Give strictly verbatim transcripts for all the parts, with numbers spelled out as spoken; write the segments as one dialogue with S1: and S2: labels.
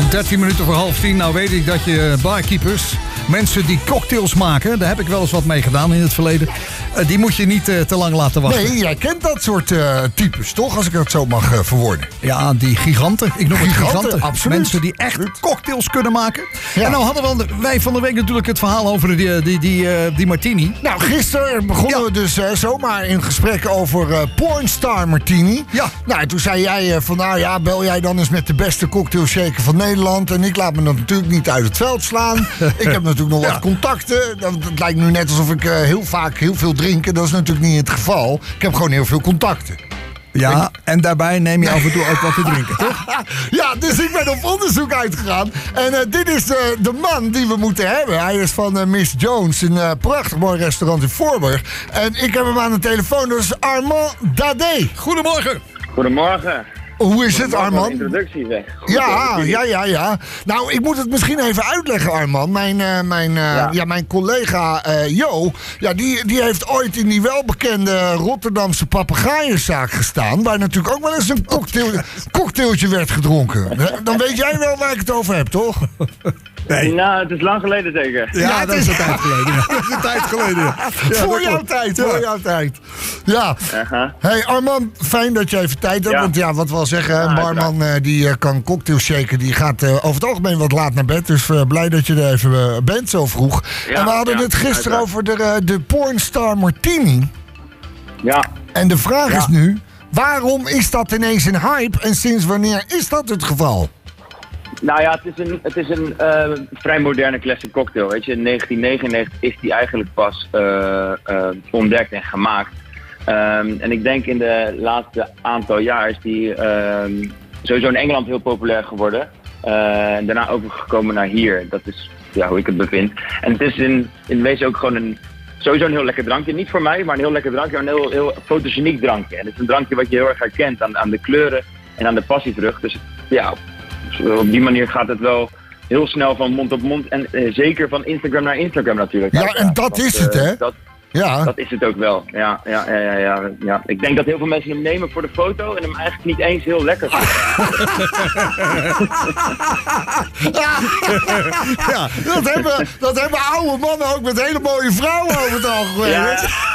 S1: dertien minuten voor half tien. Nou weet ik dat je barkeepers, mensen die cocktails maken, daar heb ik wel eens wat mee gedaan in het verleden. Uh, die moet je niet uh, te lang laten wachten.
S2: Nee, jij kent dat soort uh, types, toch? Als ik het zo mag uh, verwoorden.
S1: Ja, die giganten. Ik noem
S2: giganten,
S1: het giganten.
S2: absoluut.
S1: Mensen die echt absoluut. cocktails kunnen maken.
S2: Ja.
S1: En nou hadden we, wij van de week natuurlijk het verhaal over die, die, die, uh, die martini.
S2: Nou, gisteren begonnen ja. we dus uh, zomaar in gesprek over uh, Pornstar Martini.
S1: Ja.
S2: Nou, toen zei jij uh, van, nou ja, bel jij dan eens met de beste cocktailshaker van Nederland. En ik laat me dat natuurlijk niet uit het veld slaan. Ik heb natuurlijk nog ja. wat contacten. Dat, het lijkt nu net alsof ik uh, heel vaak heel veel drink. Dat is natuurlijk niet het geval. Ik heb gewoon heel veel contacten.
S1: Ja, en daarbij neem je af en toe ook wat te drinken, toch?
S2: Ja, dus ik ben op onderzoek uitgegaan. En uh, dit is uh, de man die we moeten hebben. Hij is van uh, Miss Jones, een uh, prachtig mooi restaurant in Voorburg. En ik heb hem aan de telefoon, dat is Armand Dadé.
S1: Goedemorgen.
S3: Goedemorgen.
S2: Hoe is het, Armand?
S3: Introductie zeg.
S2: Ja, ja, ja, ja. Nou, ik moet het misschien even uitleggen, Armand. Mijn, uh, mijn, uh, ja. Ja, mijn collega uh, Jo, ja, die, die heeft ooit in die welbekende Rotterdamse papegaaienzaak gestaan. Waar natuurlijk ook wel eens een cocktail, cocktailtje werd gedronken. Dan weet jij wel waar ik het over heb, toch?
S3: Nee. Nou, het is lang geleden zeker.
S1: Ja, ja dat is een tijd geleden. Ja. Dat is een tijd geleden. Ja.
S2: Ja, voor jouw tijd, voor ja. jouw tijd. Ja. Uh-huh. Hey Armand, fijn dat je even tijd hebt. Ja. Want ja, wat we al zeggen, een barman uh, die uh, kan cocktails shaken, die gaat uh, over het algemeen wat laat naar bed. Dus uh, blij dat je er even uh, bent zo vroeg. Ja, en we hadden ja, het gisteren over de, uh, de Pornstar Martini.
S3: Ja.
S2: En de vraag ja. is nu, waarom is dat ineens een hype en sinds wanneer is dat het geval?
S3: Nou ja, het is een, het is een uh, vrij moderne classic cocktail. Weet je, in negentien negenennegentig is die eigenlijk pas uh, uh, ontdekt en gemaakt. Um, en ik denk in de laatste aantal jaar is die um, sowieso in Engeland heel populair geworden. Uh, en daarna overgekomen naar hier. Dat is ja, hoe ik het bevind. En het is in, in wezen ook gewoon een, sowieso een heel lekker drankje. Niet voor mij, maar een heel lekker drankje. Een heel, heel fotogeniek drankje. En het is een drankje wat je heel erg herkent aan, aan de kleuren en aan de passievrucht. Dus ja, op die manier gaat het wel heel snel van mond op mond. En uh, zeker van Instagram naar Instagram natuurlijk.
S2: Ja, en dat is het, hè?
S3: Dat,
S2: Ja.
S3: Dat is het ook wel. Ja, ja, ja, ja, ja, ja. Ik denk dat heel veel mensen hem nemen voor de foto en hem eigenlijk niet eens heel lekker vinden.
S2: Ja, dat hebben, dat hebben oude mannen ook met hele mooie vrouwen over het algemeen. Ja.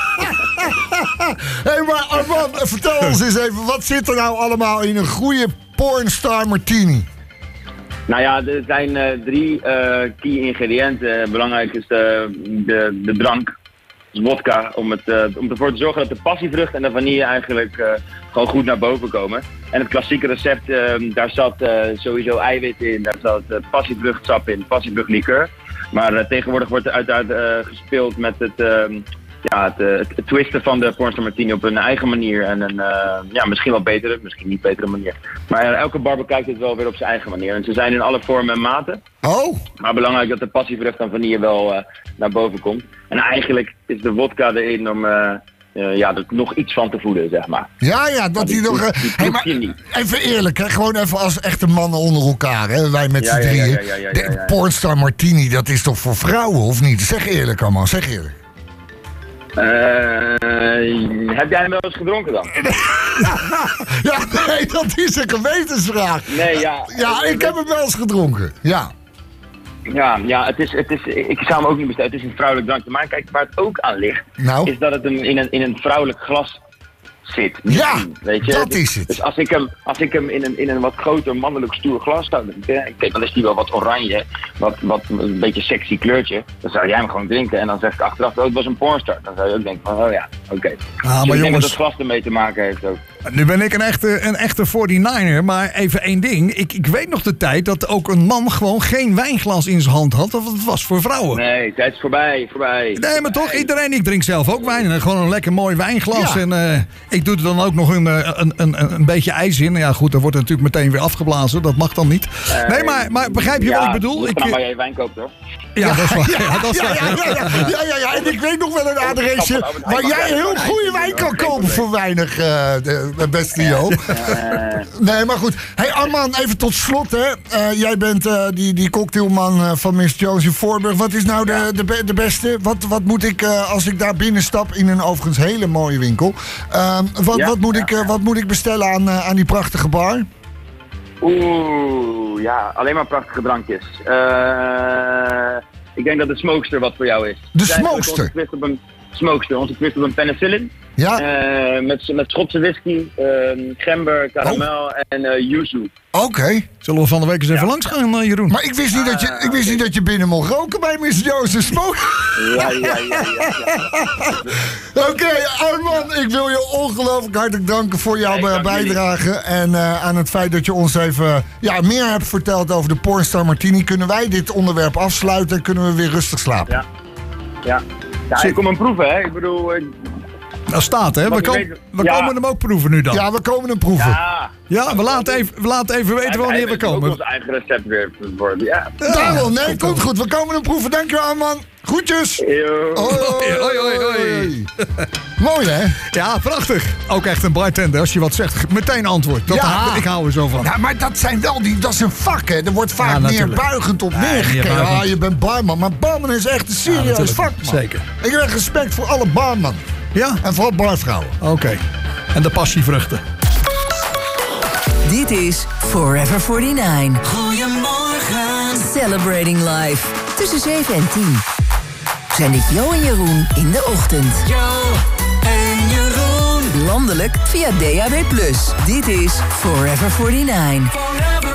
S2: Hé, hey, maar Armand, vertel ons eens even, wat zit er nou allemaal in een goede Pornstar Martini?
S3: Nou ja, er zijn uh, drie uh, key ingrediënten. Belangrijk is de, de, de drank. Wodka, om, het, uh, om ervoor te zorgen dat de passievrucht en de vanille eigenlijk uh, gewoon goed naar boven komen. En het klassieke recept, uh, daar zat uh, sowieso eiwit in, daar zat uh, passievruchtsap in, passievruchtlikeur. Maar uh, tegenwoordig wordt er uiteraard uh, gespeeld met het, uh, ja, het, uh, het twisten van de Pornstar Martini op een eigen manier. En een uh, ja, misschien wel betere, misschien niet betere manier. Maar uh, elke bar bekijkt het wel weer op zijn eigen manier. En ze zijn in alle vormen en maten.
S2: Oh.
S3: Maar belangrijk dat de passievrucht van vanille wel uh, naar boven komt. En eigenlijk is de wodka erin om uh, uh, ja, er nog iets van te voeden, zeg maar.
S2: Ja, ja, dat hij nog... Uh, hey, maar even eerlijk, hè, gewoon even als echte mannen onder elkaar, hè, wij met
S3: ja,
S2: z'n
S3: ja,
S2: drieën.
S3: Ja, ja, ja, ja, ja, ja.
S2: De Pornstar Martini, dat is toch voor vrouwen, of niet? Zeg eerlijk allemaal, zeg eerlijk.
S3: Uh, heb jij hem wel eens gedronken dan?
S2: Ja, nee, dat is een gewetensvraag.
S3: Nee, ja.
S2: Ja, ik heb hem wel eens gedronken, ja.
S3: Ja, ja het is, het is, ik zou hem ook niet bestellen. Het is een vrouwelijk drankje. Maar kijk, waar het ook aan ligt,
S2: nou?
S3: is dat het een, in, een, in een vrouwelijk glas zit.
S2: Ja,
S3: weet je?
S2: dat
S3: dus,
S2: is het.
S3: Dus als ik hem, als ik hem in, een, in een wat groter mannelijk stoer glas zou drinken, kijk, dan is die wel wat oranje, wat, wat een beetje sexy kleurtje. Dan zou jij hem gewoon drinken en dan zeg ik achteraf, oh, het was een pornstar. Dan zou je ook denken van, oh ja, oké. Okay.
S1: Ah,
S3: dus
S1: maar
S3: ik
S1: jongens,
S3: denk dat het glas ermee te maken heeft ook.
S1: Nu ben ik een echte, een echte forty-niner, maar even één ding. Ik, ik weet nog de tijd dat ook een man gewoon geen wijnglas in zijn hand had. Want het was voor vrouwen.
S3: Nee, tijd is voorbij, voorbij.
S1: Nee, maar toch, iedereen, ik drink zelf ook wijn. En gewoon een lekker mooi wijnglas. Ja. En uh, ik doe er dan ook nog een, een, een, een beetje ijs in. Ja goed, dan wordt het natuurlijk meteen weer afgeblazen. Dat mag dan niet. Uh, nee, maar, maar begrijp je
S3: ja,
S1: wat ik bedoel?
S3: Ik
S1: kan
S3: waar je wijn koopt, hoor.
S1: Ja, ja, dat is waar. Ja, ja, dat is
S2: ja,
S1: waar.
S2: Ja, ja, ja, ja, ja, ja, en ik weet nog wel een adresje waar jij heel goede wijn kan kopen voor weinig, uh, de beste Jo. Nee, maar goed. Hey Armand, even tot slot, hè. Uh, jij bent uh, die, die cocktailman uh, van Miss Jones in Voorburg. Wat is nou de, de, de beste? Wat, wat moet ik, uh, als ik daar binnenstap in een overigens hele mooie winkel, uh, wat,
S3: ja,
S2: wat, moet
S3: ja,
S2: ik, uh, wat moet ik bestellen aan, uh, aan die prachtige bar?
S3: Oeh, Oeh, ja, alleen maar prachtige drankjes. Uh, ik denk dat de Smokester wat voor jou is.
S2: De Smokester?
S3: Onze twist op een Smokester, onze twist op een penicillin.
S2: Ja.
S3: Uh, met, met Schotse whisky, uh, gember, karamel oh. en uh, yuzu.
S2: Oké. Okay.
S1: Zullen we van de week eens even ja. langs gaan, uh, Jeroen?
S2: Maar ik wist niet, uh, dat, je, ik wist niet dat je binnen mocht roken bij mister Jozef Smoke.
S3: Ja, ja, ja. ja, ja.
S2: Oké, okay, Arman, ik wil je ongelooflijk hartelijk danken voor jouw nee, bijdrage. En uh, aan het feit dat je ons even ja, meer hebt verteld over de Pornstar Martini. Kunnen wij dit onderwerp afsluiten en kunnen we weer rustig slapen?
S3: Ja, ja. ja ik kom hem proeven, hè. Ik bedoel... Uh,
S1: Dat staat, hè? We, kom, we ja. komen hem ook proeven nu dan.
S2: Ja, we komen hem proeven.
S3: Ja,
S1: ja we, laten even, we laten even weten ja, wanneer we komen.
S3: We ons eigen recept weer worden, ja.
S2: ja. Daarom, nee, komt goed. We komen hem proeven. Dankjewel, man. Groetjes.
S3: Yo.
S2: Hoi, hoi, hoi, hoi. Mooi, hè?
S1: Ja, prachtig. Ook echt een bartender. Als je wat zegt, meteen antwoord. Dat
S2: ja.
S1: ha- ik hou er zo van.
S2: Ja, maar dat zijn wel die, dat is een vak, hè. Er wordt vaak ja, neerbuigend op neergekeken. Ja, ah, je bent barman. Maar barman is echt een serieus ja, vak, man.
S1: Zeker.
S2: Ik heb respect voor alle barman.
S1: Ja?
S2: En vooral barvrouwen.
S1: Oké. Okay. En de passievruchten.
S4: Dit is Forever forty-nine.
S5: Goedemorgen.
S4: Celebrating Life. Tussen zeven en tien. Zijn dit Jo en Jeroen in de ochtend.
S5: Jo en Jeroen.
S4: Landelijk via D A B plus. Dit is Forever forty-nine.
S5: Forever